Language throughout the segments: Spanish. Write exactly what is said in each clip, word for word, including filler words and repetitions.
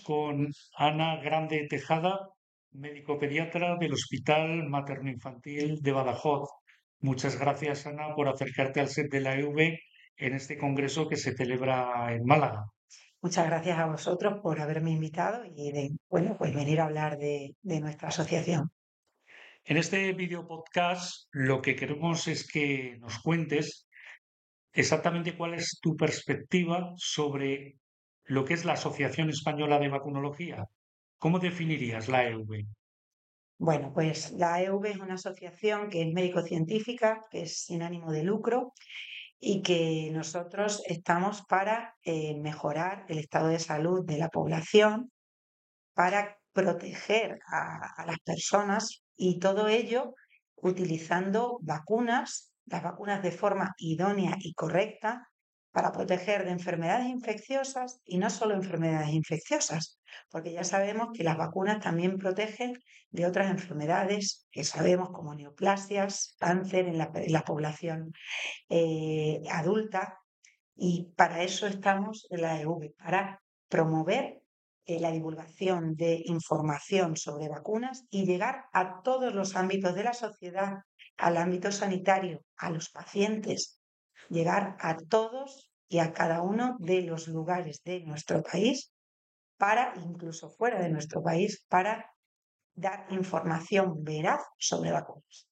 con Ana Grande Tejada, médico pediatra del Hospital Materno-Infantil de Badajoz. Muchas gracias, Ana, por acercarte al set de la E V en este congreso que se celebra en Málaga. Muchas gracias a vosotros por haberme invitado y de, bueno, pues venir a hablar de, de nuestra asociación. En este video podcast lo que queremos es que nos cuentes exactamente cuál es tu perspectiva sobre lo que es la Asociación Española de Vacunología. ¿Cómo definirías la E V? Bueno, pues la E V es una asociación que es médico-científica, que es sin ánimo de lucro y que nosotros estamos para eh, mejorar el estado de salud de la población, para proteger a, a las personas y todo ello utilizando vacunas, las vacunas de forma idónea y correcta para proteger de enfermedades infecciosas y no solo enfermedades infecciosas, porque ya sabemos que las vacunas también protegen de otras enfermedades que sabemos como neoplasias, cáncer en la, en la población eh, adulta, y para eso estamos en la E V, para promover eh, la divulgación de información sobre vacunas y llegar a todos los ámbitos de la sociedad, al ámbito sanitario, a los pacientes, llegar a todos y a cada uno de los lugares de nuestro país, para, incluso fuera de nuestro país, para dar información veraz sobre vacunas.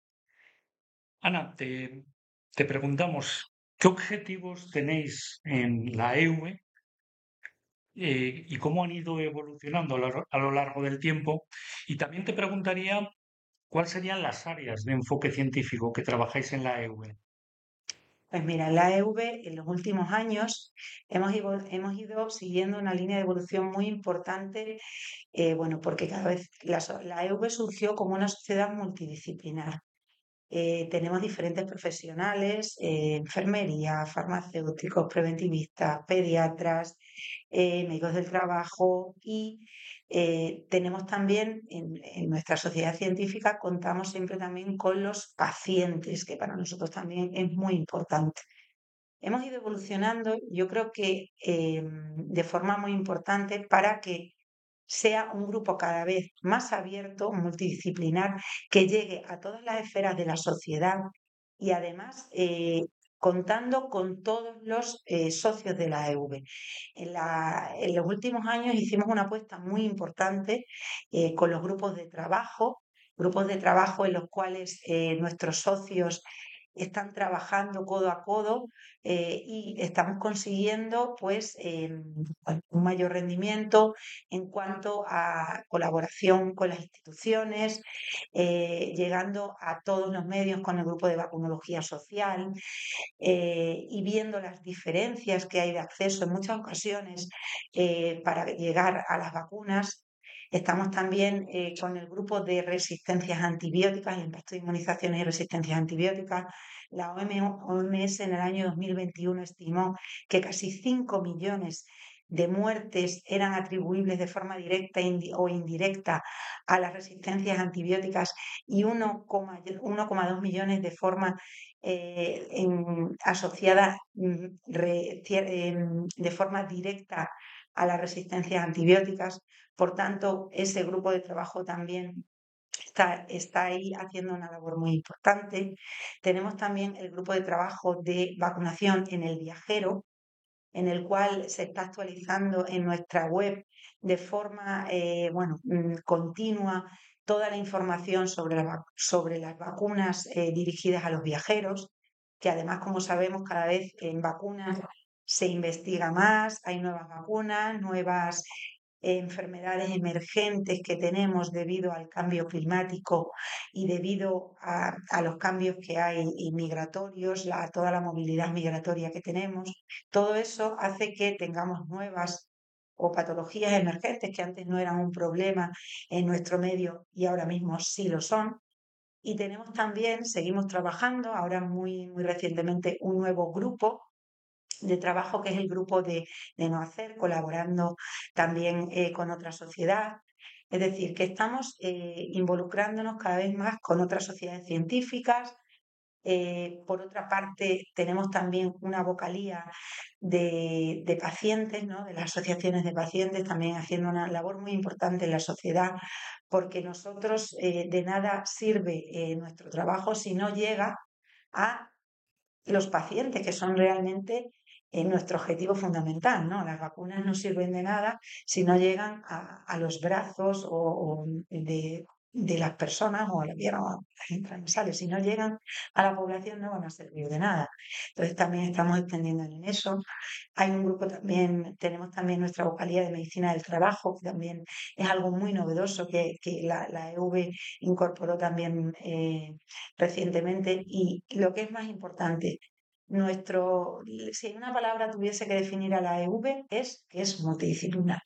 Ana, te, te preguntamos, ¿qué objetivos tenéis en la E V eh, y cómo han ido evolucionando a lo, a lo largo del tiempo? Y también te preguntaría cuáles serían las áreas de enfoque científico que trabajáis en la E V. Pues mira, en la E V en los últimos años hemos ido, hemos ido siguiendo una línea de evolución muy importante, eh, bueno, porque cada vez la, so- la E V surgió como una sociedad multidisciplinar. Eh, tenemos diferentes profesionales, eh, enfermería, farmacéuticos, preventivistas, pediatras, eh, médicos del trabajo y eh, tenemos también en, en nuestra sociedad científica, contamos siempre también con los pacientes, que para nosotros también es muy importante. Hemos ido evolucionando, yo creo que eh, de forma muy importante para que sea un grupo cada vez más abierto, multidisciplinar, que llegue a todas las esferas de la sociedad y además eh, contando con todos los eh, socios de la E V. En, la- en los últimos años hicimos una apuesta muy importante eh, con los grupos de trabajo, grupos de trabajo en los cuales eh, nuestros socios están trabajando codo a codo eh, y estamos consiguiendo pues eh, bueno, un mayor rendimiento en cuanto a colaboración con las instituciones, eh, llegando a todos los medios con el grupo de vacunología social eh, y viendo las diferencias que hay de acceso en muchas ocasiones eh, para llegar a las vacunas. Estamos también eh, con el grupo de resistencias antibióticas, el impacto de inmunizaciones y resistencias antibióticas. La O M S en el año dos mil veintiuno estimó que casi cinco millones de muertes eran atribuibles de forma directa o indirecta a las resistencias antibióticas y uno coma dos millones de forma eh, en, asociada mm, re, em, de forma directa a las resistencias antibióticas. Por tanto, ese grupo de trabajo también Está, está, ahí haciendo una labor muy importante. Tenemos también el grupo de trabajo de vacunación en el viajero, en el cual se está actualizando en nuestra web de forma eh, bueno, mm, continua toda la información sobre, la, sobre las vacunas eh, dirigidas a los viajeros, que además, como sabemos, cada vez en vacunas se investiga más, hay nuevas vacunas, nuevas eh, enfermedades emergentes que tenemos debido al cambio climático y debido a, a los cambios que hay migratorios, la, toda la movilidad migratoria que tenemos. Todo eso hace que tengamos nuevas o patologías emergentes que antes no eran un problema en nuestro medio y ahora mismo sí lo son. Y tenemos también, seguimos trabajando, ahora muy, muy recientemente, un nuevo grupo de trabajo que es el grupo de, de No Hacer, colaborando también eh, con otra sociedad. Es decir, que estamos eh, involucrándonos cada vez más con otras sociedades científicas, Eh, por otra parte, tenemos también una vocalía de, de pacientes, ¿no? De las asociaciones de pacientes, también haciendo una labor muy importante en la sociedad, porque nosotros eh, de nada sirve eh, nuestro trabajo si no llega a los pacientes, que son realmente eh, nuestro objetivo fundamental, ¿no? Las vacunas no sirven de nada si no llegan a, a los brazos o, o de, de las personas o a la pierna o a las transversales. Si no llegan a la población no van a servir de nada. Entonces también estamos extendiendo en eso. Hay un grupo también, tenemos también nuestra vocalía de medicina del trabajo, que también es algo muy novedoso que, que la, la E V incorporó también eh, recientemente. Y lo que es más importante, nuestro, si una palabra tuviese que definir a la E V es que es multidisciplinar.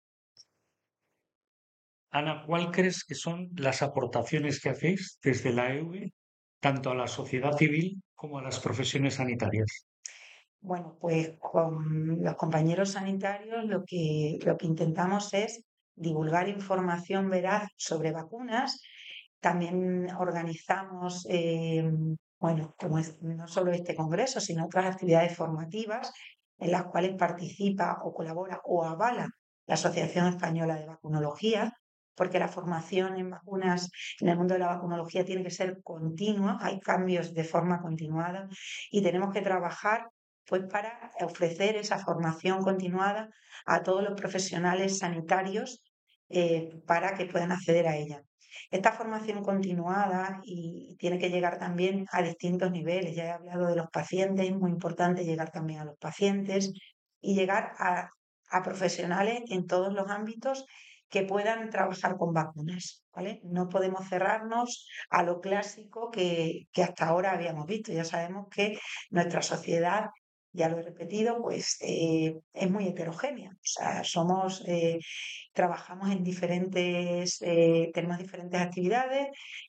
Ana, ¿cuál crees que son las aportaciones que hacéis desde la E U, tanto a la sociedad civil como a las profesiones sanitarias? Bueno, pues con los compañeros sanitarios lo que, lo que intentamos es divulgar información veraz sobre vacunas. También organizamos, eh, bueno, como es, no solo este congreso, sino otras actividades formativas en las cuales participa o colabora o avala la Asociación Española de Vacunología, porque la formación en vacunas, en el mundo de la vacunología, tiene que ser continua, hay cambios de forma continuada y tenemos que trabajar pues para ofrecer esa formación continuada a todos los profesionales sanitarios eh, para que puedan acceder a ella. Esta formación continuada y tiene que llegar también a distintos niveles. Ya he hablado de los pacientes, es muy importante llegar también a los pacientes y llegar a, a profesionales en todos los ámbitos que puedan trabajar con vacunas, ¿vale? No podemos cerrarnos a lo clásico que, que hasta ahora habíamos visto. Ya sabemos que nuestra sociedad, ya lo he repetido, pues eh, es muy heterogénea. O sea, somos, eh, trabajamos en diferentes, eh, tenemos diferentes actividades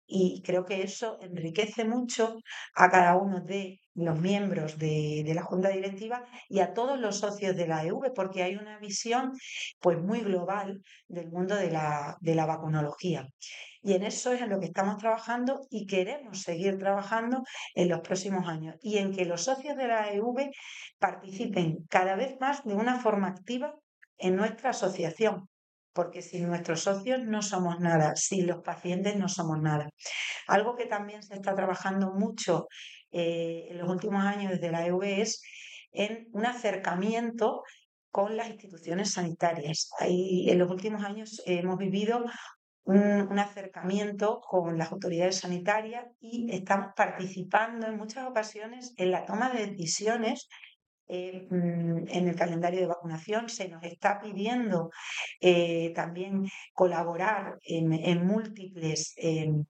y creo que eso enriquece mucho a cada uno de los miembros de, de la Junta Directiva y a todos los socios de la E V, porque hay una visión pues muy global del mundo de la, de la vacunología. Y en eso es en lo que estamos trabajando y queremos seguir trabajando en los próximos años y en que los socios de la E V participen cada vez más de una forma activa en nuestra asociación, porque sin nuestros socios no somos nada, sin los pacientes no somos nada. Algo que también se está trabajando mucho eh, en los últimos años desde la E V es en un acercamiento con las instituciones sanitarias. Ahí, en los últimos años eh, hemos vivido un, un acercamiento con las autoridades sanitarias y estamos participando en muchas ocasiones en la toma de decisiones eh, mm, en el calendario de vacunación. Se nos está pidiendo eh, también colaborar en, en múltiples em,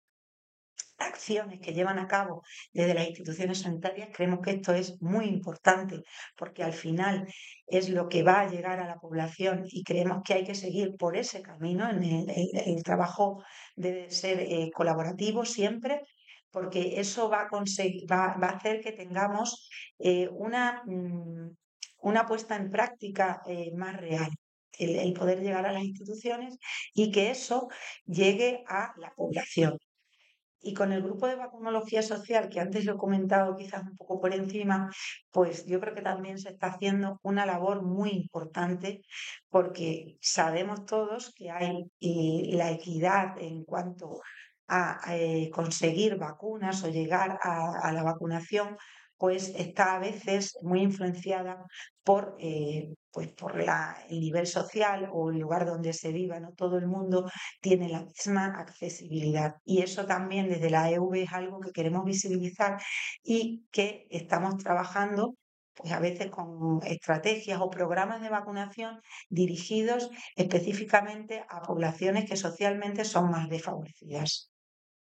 acciones que llevan a cabo desde las instituciones sanitarias. Creemos que esto es muy importante porque al final es lo que va a llegar a la población y creemos que hay que seguir por ese camino. En el, el- el trabajo debe ser eh, colaborativo siempre, porque eso va a conseguir, va, va a hacer que tengamos eh, una, mm, una puesta en práctica eh, más real. El, el poder llegar a las instituciones y que eso llegue a la población. Y con el grupo de vacunología social, que antes lo he comentado quizás un poco por encima, pues yo creo que también se está haciendo una labor muy importante porque sabemos todos que hay eh, la equidad en cuanto a eh, conseguir vacunas o llegar a, a la vacunación, pues está a veces muy influenciada por, eh, pues por la, el nivel social o el lugar donde se viva. No todo el mundo tiene la misma accesibilidad. Y eso también desde la E V es algo que queremos visibilizar y que estamos trabajando pues a veces con estrategias o programas de vacunación dirigidos específicamente a poblaciones que socialmente son más desfavorecidas.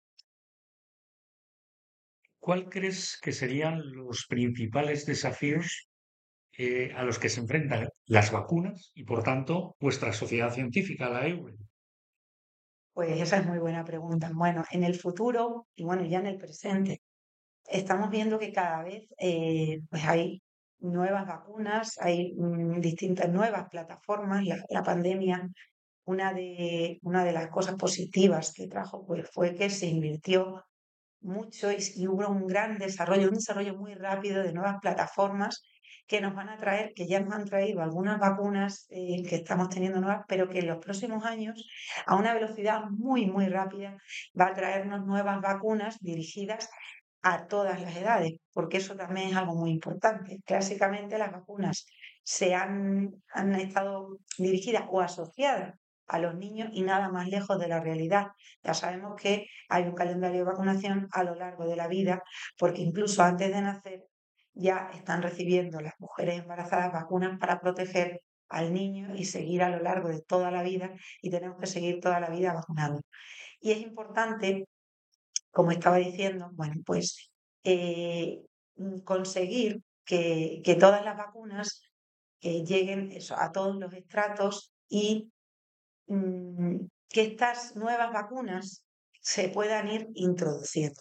¿Cuál crees que serían los principales desafíos eh, a los que se enfrentan las vacunas y, por tanto, vuestra sociedad científica, la E U? Pues esa es muy buena pregunta. Bueno, en el futuro y bueno, ya en el presente, estamos viendo que cada vez eh, pues hay nuevas vacunas, hay mm, distintas nuevas plataformas. La, la pandemia, una de, una de las cosas positivas que trajo pues, fue que se invirtió mucho y, y hubo un gran desarrollo, un desarrollo muy rápido de nuevas plataformas que nos van a traer, que ya nos han traído algunas vacunas eh, que estamos teniendo nuevas, pero que en los próximos años, a una velocidad muy, muy rápida, va a traernos nuevas vacunas dirigidas a todas las edades, porque eso también es algo muy importante. Clásicamente las vacunas se han, han estado dirigidas o asociadas a los niños y nada más lejos de la realidad. Ya sabemos que hay un calendario de vacunación a lo largo de la vida, porque incluso antes de nacer ya están recibiendo las mujeres embarazadas vacunas para proteger al niño y seguir a lo largo de toda la vida, y tenemos que seguir toda la vida vacunando. Y es importante, como estaba diciendo, bueno, pues eh, mm, conseguir que, que todas las vacunas eh, lleguen eso, a todos los estratos y mm, que estas nuevas vacunas se puedan ir introduciendo.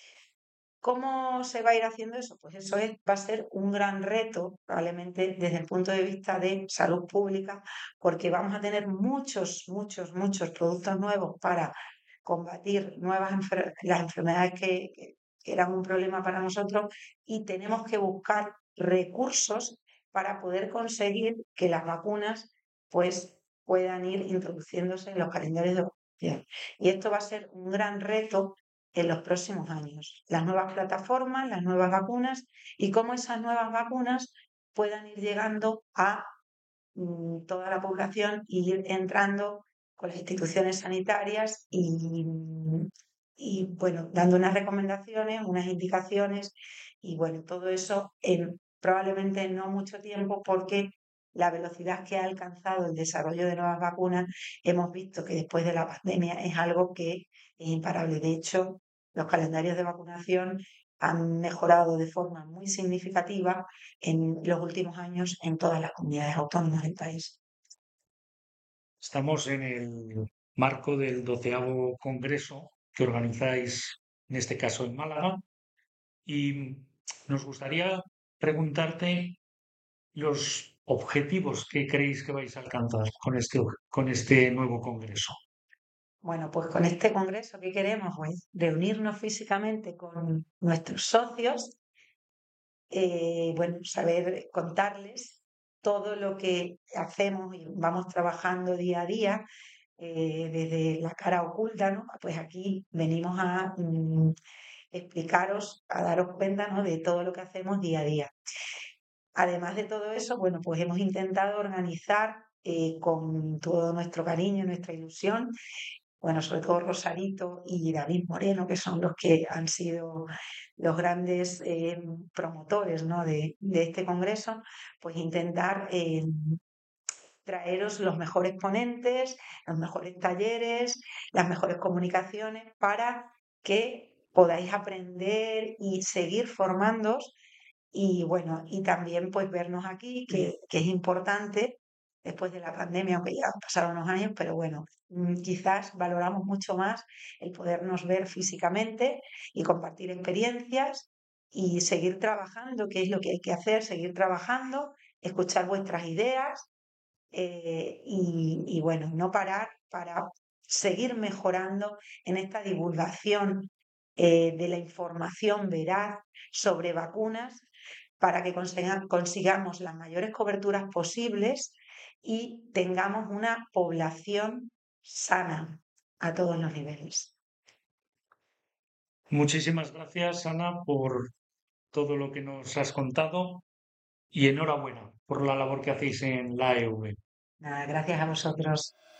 ¿Cómo se va a ir haciendo eso? Pues eso es, va a ser un gran reto, probablemente desde el punto de vista de salud pública, porque vamos a tener muchos, muchos, muchos productos nuevos para combatir nuevas enfer- las enfermedades que, que- que eran un problema para nosotros, y tenemos que buscar recursos para poder conseguir que las vacunas pues puedan ir introduciéndose en los calendarios de vacunación. Y esto va a ser un gran reto en los próximos años. Las nuevas plataformas, las nuevas vacunas y cómo esas nuevas vacunas puedan ir llegando a mm, toda la población y ir entrando con las instituciones sanitarias y, y, bueno, dando unas recomendaciones, unas indicaciones y bueno, todo eso en probablemente no mucho tiempo, porque la velocidad que ha alcanzado el desarrollo de nuevas vacunas, hemos visto que después de la pandemia es algo que es imparable. De hecho, los calendarios de vacunación han mejorado de forma muy significativa en los últimos años en todas las comunidades autónomas del país. Estamos en el marco del doceavo congreso que organizáis, en este caso en Málaga, y nos gustaría preguntarte los objetivos que creéis que vais a alcanzar con este, con este nuevo congreso. Bueno, pues con este congreso, ¿qué queremos? Pues reunirnos físicamente con nuestros socios, eh, bueno, saber contarles todo lo que hacemos y vamos trabajando día a día, eh, desde la cara oculta, ¿no? Pues aquí venimos a mm, explicaros, a daros cuenta, ¿no?, de todo lo que hacemos día a día. Además de todo eso, bueno, pues hemos intentado organizar eh, con todo nuestro cariño, nuestra ilusión, bueno, sobre todo Rosarito y David Moreno, que son los que han sido los grandes eh, promotores, ¿no?, de, de este congreso, pues intentar eh, traeros los mejores ponentes, los mejores talleres, las mejores comunicaciones para que podáis aprender y seguir formándoos. Y bueno, y también pues vernos aquí, que, que es importante después de la pandemia, aunque ya han pasado unos años, pero bueno, mm, quizás valoramos mucho más el podernos ver físicamente y compartir experiencias y seguir trabajando, que es lo que hay que hacer, seguir trabajando, escuchar vuestras ideas, eh, y, y bueno, no parar para seguir mejorando en esta divulgación eh, de la información veraz sobre vacunas, para que consiga- consigamos las mayores coberturas posibles y tengamos una población sana a todos los niveles. Muchísimas gracias, Ana, por todo lo que nos has contado y enhorabuena por la labor que hacéis en la E V. Nada, gracias a vosotros.